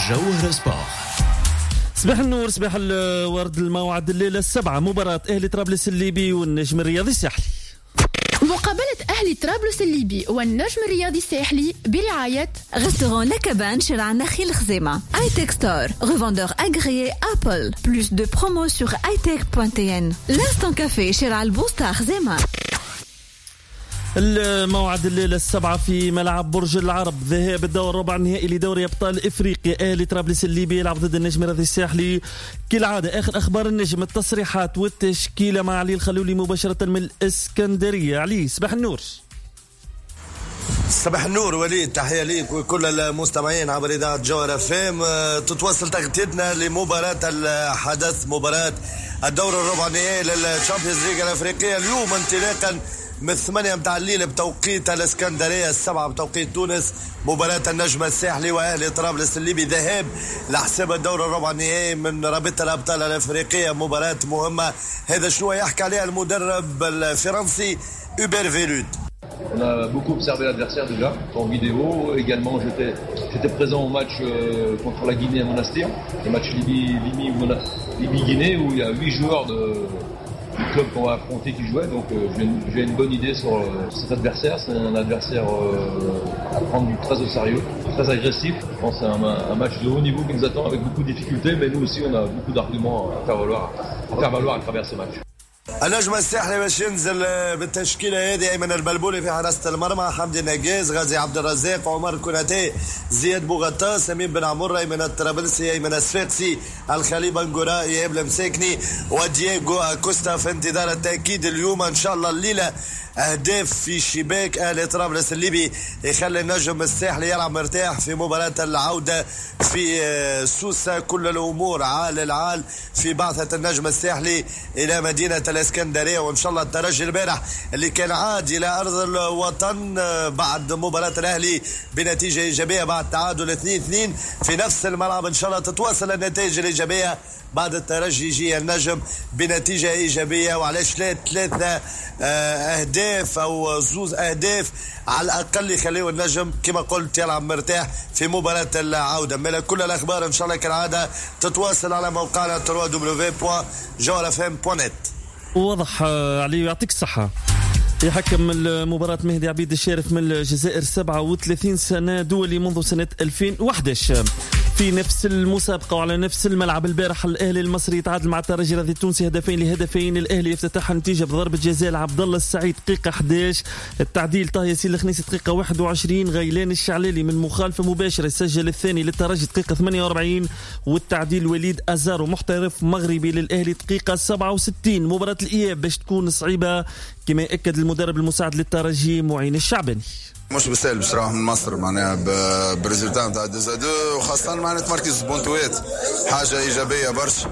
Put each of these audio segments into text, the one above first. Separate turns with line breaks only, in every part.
جوهر سبور. صباح النور، صباح الورد. الموعد الليلة 7 مباراة أهلي طرابلس الليبي والنجم الرياضي الساحلي.
مقابلة أهلي طرابلس الليبي والنجم الرياضي الساحلي برعاية
رestaurant La Cabane شارع النخيل الخزيمة. iTech Store, revendeur agréé Apple. Plus de promos sur itech.tn. L'Instant Café شارع البوسطة خزيمة.
الموعد الليلة 7 في ملعب برج العرب، ذهاب الدور ربع النهائي لدوري أبطال إفريقيا. أهلي طرابلس الليبي يلعب ضد النجم الرياضي الساحلي. كالعادة آخر أخبار النجم، التصريحات والتشكيلة مع علي الخلولي مباشرة من الإسكندرية. علي صباح النور.
صباح النور وليد، تحية ليك وكل المستمعين عبر إذاعة جوهر FM. تتواصل تغطيتنا لمباراة الحدث، مباراة الدور الربع النهائي للشامبيونز ليج الأفريقية اليوم انطلاقا من 8 متاع الليل بتوقيت الإسكندرية، 7 بتوقيت تونس. مباراة النجم الساحلي وأهلي طرابلس الليبي ذهاب لحساب الدور الربع النهائي من رابطة الأبطال الأفريقية. مباراة مهمة، هذا شنو يحكي عليها المدرب الفرنسي هوبير فيرود.
On a beaucoup observé l'adversaire déjà en vidéo. Également, j'étais présent au match contre la Guinée à Monastir, le match Libye-Guinée où il y a 8 joueurs du club qu'on va affronter qui jouaient. Donc j'ai une bonne idée sur cet adversaire. C'est un adversaire à prendre très au sérieux, très agressif. Je pense que c'est un match de haut niveau qui nous attend avec beaucoup de difficultés, mais nous aussi on a beaucoup d'arguments à faire valoir à travers ce match.
النجم الساحلي باش ينزل بالتشكيله هذه: ايمن البلبولي في حراسه المرمى، حمدي النجاز، غازي عبد الرزاق، عمر كوناتي، زياد بوغطاس، امين بن عمره، ايمن الطرابلسي، ايمن الصفاقسي، الخليل بنغورا، اياب المساكني ودييغو اكوستا. في انتظار التاكيد اليوم ان شاء الله الليله اهداف في شباك اهلي طرابلس الليبي يخلي النجم الساحلي يلعب مرتاح في مباراه العوده في سوسه. كل الامور عال العال في بعثه النجم الساحلي الى مدينه الاسكندريه، وان شاء الله الترجي البارح اللي كان عاد الى ارض الوطن بعد مباراه الاهلي بنتيجه ايجابيه بعد تعادل 2-2 في نفس الملعب، ان شاء الله تتواصل النتائج الايجابيه بعد الترجي يجي النجم بنتيجه ايجابيه. وعلاش لا 3 اهداف او 2 اهداف على الاقل يخليه النجم كما قلت يلعب مرتاح في مباراه العوده. من كل الاخبار ان شاء الله كالعاده تتواصل على موقعنا www.johrfm.net.
واضح علي، يعطيك الصحه. يحكم المباراة مهدي عبيد الشارف من الجزائر، 37 سنة دولي منذ سنة 2011 في نفس المسابقة وعلى نفس الملعب. البارح الأهلي المصري تعادل مع الترجي الرياضي التونسي 2-2. الأهلي يفتتح النتيجة بضربة جزاء لعبد الله السعيد دقيقة 11. التعديل طه ياسين الخنيسي دقيقة 21. غيلان الشعلالي من مخالفة مباشرة يسجل الثاني للترجي دقيقة 48. والتعديل وليد أزارو محترف مغربي للأهلي دقيقة 67. مباراة الإياب باش تكون صعيبة كما أكد المدرب المساعد للترجي معين الشعباني.
مش بسهل باش تروح من مصر معناها بريزولتا نتاع 2-2، وخاصة معناها تمركز بونتوات حاجة إيجابية برشا.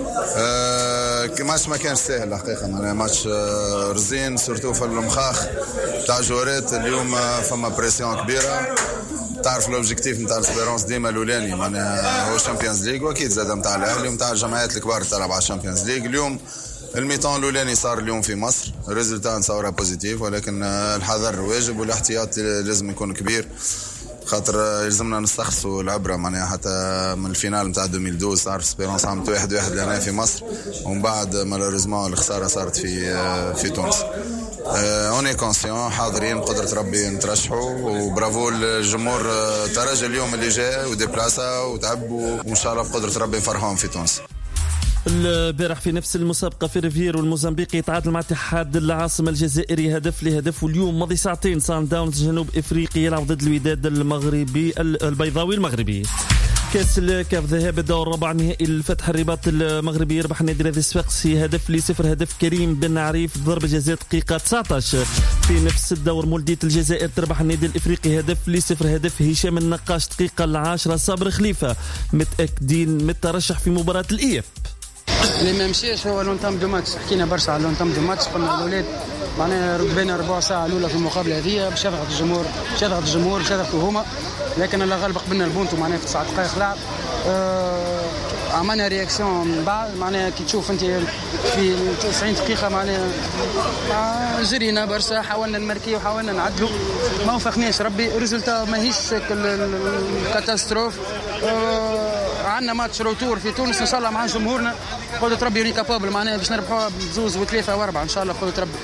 ماتش ما كانش سهل حقيقة، معناها ماتش رزين سورتو في المخاخ تاع جورات. اليوم فما بريسيون كبيرة، تعرف الأوبجيكتيف نتاع الاسبيرونس ديما الأولاني معناها هو الشامبيونز ليج، وأكيد زاد نتاع الأهلي ونتاع الجمعيات الكبار تلعب على الشامبيونز ليج. اليوم الميطان الأولاني صار اليوم في مصر، الريزلتا نصورها بوزيتيف، ولكن الحذر واجب والاحتياط لازم يكون كبير، خاطر يلزمنا نستخلصوا العبرة معناها حتى من الفينال نتاع 2012 صار في سبيرونس عملت 1-1 لهنا في مصر، ومن بعد مالوريزمون الخسارة صارت في تونس. اوني كونسيون حاضرين بقدرة ربي نترشحوا، وبرافو الجمهور ترجى اليوم اللي جاء وديبلاسا وتعب، وان شاء الله بقدرة ربي نفرحهم في تونس.
البارح في نفس المسابقة في ريفير والموزمبيقي يتعادل مع اتحاد العاصمة الجزائري 1-1. واليوم ماضي ساعتين سان داونز جنوب افريقيا يلعب ضد الوداد المغربي البيضاوي المغربي. كاس الكاف ذهاب الدور ربع نهائي الفتح الرباط المغربي يربح النادي الرياضي الصفاقسي 1-0. هدف كريم بن عريف ضربة جزاء دقيقة 19. في نفس الدور مولدية الجزائر تربح النادي الافريقي 1-0. هدف هشام النقاش دقيقة 10. صابر خليفة متأكدين من الترشح في مباراة الإياب.
اللي ما مشيش هو لونتام دو ماتش، حكينا برشا على لونتام دو ماتش، قلنا الاولاد معناها ركبنا ربع ساعه الاولى في المقابله هذه باش يضغط الجمهور باش يضغطوا هما، لكن الله غالب قبلنا البونتو معناها في 9 دقائق لعب. عملنا رياكسيون من بعد معناها كي تشوف انت في 90 دقيقه معناها جرينا برشا، حاولنا نماركيو وحاولنا نعدلوا، ما وفقناش. ربي ريزلتا ماهيش الكاتاستروف، عندنا ماتش روتور في تونس ان شاء الله مع جمهورنا. قدرة ربي يوني كابابل معناها باش نربحوها بزوز وثلاثة واربعة ان شاء الله قدرة ربي.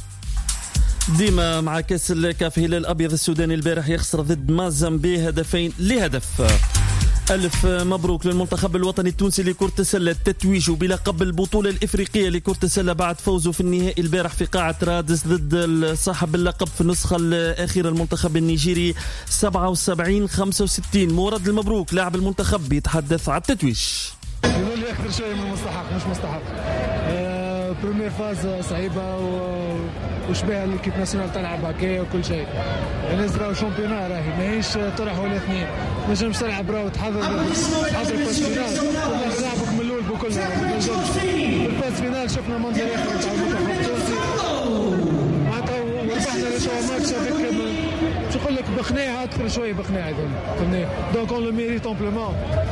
ديما مع كاس الكاف، هلال الابيض السوداني البارح يخسر ضد مازامبي 2-0. ألف مبروك للمنتخب الوطني التونسي لكرة السلة، التتويج بلقب البطولة الإفريقية لكرة السلة بعد فوزه في النهائي البارح في قاعة رادس ضد صاحب اللقب في النسخة الأخيرة المنتخب النيجيري 77-65. مورد المبروك لاعب المنتخب يتحدث على التتويج.
يقول لي أكثر شيء من مستحق مش مستحق. بريمير فاز صعيبة وشبه الكيب ناسيونال تلعب هكايا وكل شيء. الناس راهو شامبيونا راهي ماهيش طرح ولا اثنين، ما نجمش تلعب راهو تحضر فاز فينال كنا نلعبك من الاول بكلها ما نجمش. في الفاز فينال شفنا منظر اخر تاع المنتخب التونسي معناتها وربحنا لشوا ماتش هذاك باش نقول لك بقناعة اكثر شويه بقناعة فهمني. دونك اون لو ميريت امبلومون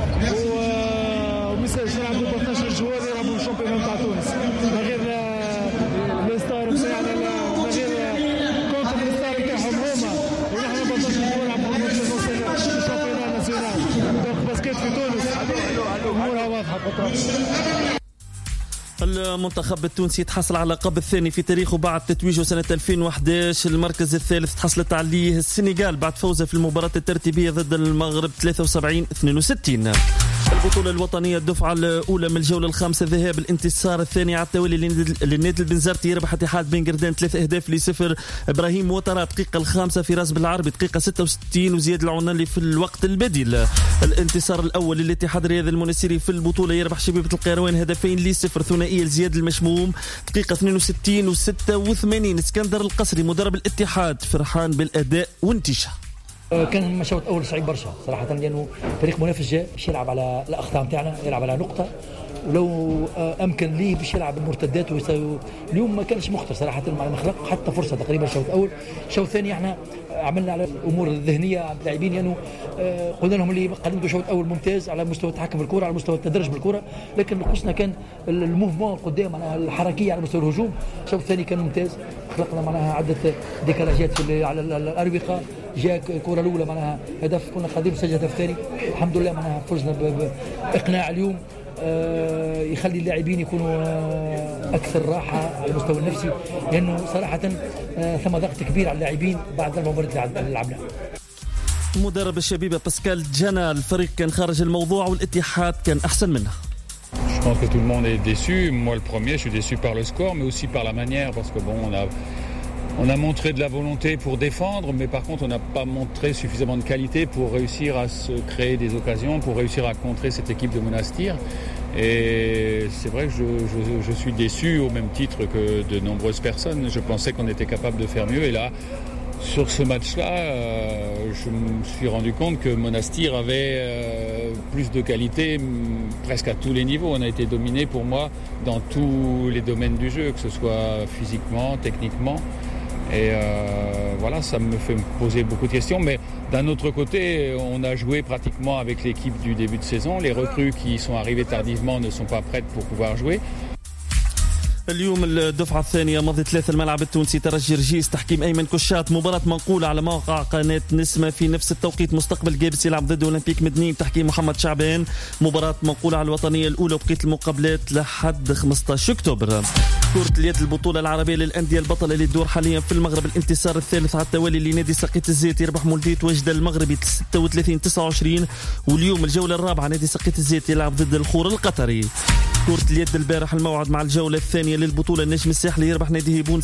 ومثال نلعبوا ب 12 جوار يلعبوا الشامبيون تاع تونس من غير لي ستار نتاعنا من غير كونتر الستار نتاعهم هما، ونحن ب 12 جوار نلعبوا الشامبيون ناسيونال. دونك باسكيت في تونس امورها واضحه بطرق.
المنتخب التونسي تحصل على اللقب الثاني في تاريخه بعد تتويجه سنة 2011. المركز الثالث تحصلت عليه السنغال بعد فوزه في المباراة الترتيبية ضد المغرب 73-62. البطولة الوطنية الدفعة الأولى من الجولة الخامسة ذهاب الانتصار الثاني على التوالي للنادي البنزرتي، يربح اتحاد بن قردان 3-0. إبراهيم وترى دقيقة الخامسة، فراس بالعربي دقيقة 66، وزياد العنالي في الوقت البديل. الانتصار الأول للاتحاد الرياضي المنستيري في البطولة، يربح شبيبة القيروان 2-0. ثنائية لزياد المشموم دقيقة 62 و86. اسكندر القصري مدرب الاتحاد فرحان بالأداء وانتشار.
كان مشوط اول صعيب برشا صراحه، لانه فريق منافس جاء باش يلعب على الاخطاء نتاعنا، يلعب على نقطه، ولو امكن ليه باش يلعب المرتدات اليوم ما كانش مخطر صراحه، ما خلق حتى فرصه تقريبا. الشوط الاول الشوط الثاني احنا عملنا على الامور الذهنيه على اللاعبين، لانه قلنا لهم اللي قدموا الشوط الاول ممتاز على مستوى التحكم بالكره، على مستوى التدرج بالكره، لكن نقصنا كان الموفمون قدام معناها الحركيه على مستوى الهجوم. الشوط الثاني كان ممتاز، خلقنا معناها عده ديكالاجات على الاروقه، جاء الكره الاولى معناها هدف كنا قادرين نسجل هدف ثاني، الحمد لله معناها فزنا باقناع اليوم يخلي اللاعبين يكونوا اكثر راحه على المستوى النفسي، لانه صراحه ثم ضغط كبير على اللاعبين بعد المباراه اللي لعبناها.
مدرب الشبيبه باسكال جانا، الفريق كان خارج الموضوع والاتحاد كان احسن منه.
Je pense que tout le monde est déçu. Moi, le premier, je suis déçu par le score, mais aussi par la manière, parce que bon, on a montré de la volonté pour défendre, mais par contre, on n'a pas montré suffisamment de qualité pour réussir à se créer des occasions, pour réussir à contrer cette équipe de Monastir. Et c'est vrai que je suis déçu au même titre que de nombreuses personnes. Je pensais qu'on était capable de faire mieux, et là, sur ce match-là, je me suis rendu compte que Monastir avait plus de qualité presque à tous les niveaux. On a été dominé pour moi dans tous les domaines du jeu, que ce soit physiquement, techniquement. Et voilà, ça me fait poser beaucoup de questions. Mais d'un autre côté, on a joué pratiquement avec l'équipe du début de saison. Les recrues qui sont arrivées tardivement ne sont pas prêtes pour pouvoir jouer.
اليوم الدفعة الثانية مضي 3 الملعب التونسي ترجي رجيس تحكيم أيمن كشات، مباراة منقولة على موقع قناة نسمة في نفس التوقيت. مستقبل جابس يلعب ضد أولمبيك مدنين تحكيم محمد شعبان، مباراة منقولة على الوطنية الأولى وبقية المقابلات لحد 15 أكتوبر. كرة اليد البطولة العربية للأندية البطلة اللي تدور حاليا في المغرب، الانتصار الثالث على التوالي لنادي سقيط الزيت، يربح مولدية وجدة المغربي 36-29. واليوم الجولة الرابعة نادي سقيط الزيت يلعب ضد الخور القطري. كرة اليد البارح الموعد مع الجولة الثانية للبطولة، النجم الساحلي يربح نادي هيبون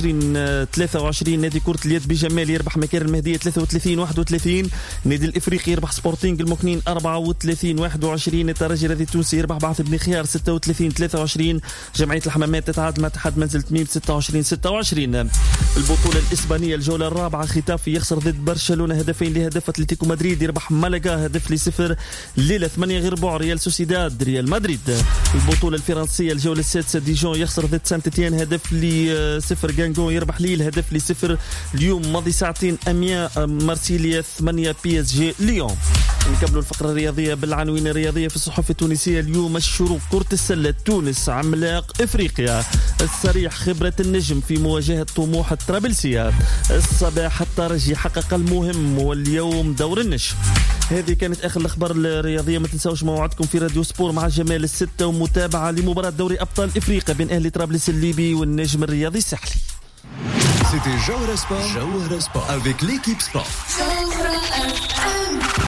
27-23. نادي كرة اليد بجمال يربح مكارن المهدية 33-31. نادي الإفريقي يربح سبورتينغ المكنين 34-21. الترجي الذي التونسي يربح بعث بن خيار 36-23. جمعية الحمامات تتعادل مع اتحاد منزل تميم 26-26. البطولة الإسبانية الجولة الرابعة، ختافي يخسر ضد برشلونة 2-0. أتلتيكو مدريد يربح مالاغا 1-0. الليلة 8 غير بعد ريال سوسيداد ريال مدريد. البطولة الفرنسية الجولة السادسة، ديجون يخسر ضد سانت تيان 1-0. غانغون يربح ليل 1-0. اليوم ماضي ساعتين أميا مارسيليا 8 PSG ليون. نكملوا الفقرة الرياضية بالعناوين الرياضية في الصحف التونسية اليوم. الشروق كرة السلة تونس عملاق إفريقيا، الصريح خبرة النجم في مواجهة طموح الطرابلسية، الصباح الترجي حقق المهم واليوم دور النجم. هذه كانت اخر الاخبار الرياضيه. ما تنساوش موعدكم في راديو سبور مع جمال الستة ومتابعه لمباراه دوري ابطال افريقيا بين اهلي طرابلس الليبي والنجم الرياضي الساحلي.
C'était Jawhara Sport avec l'équipe Sport.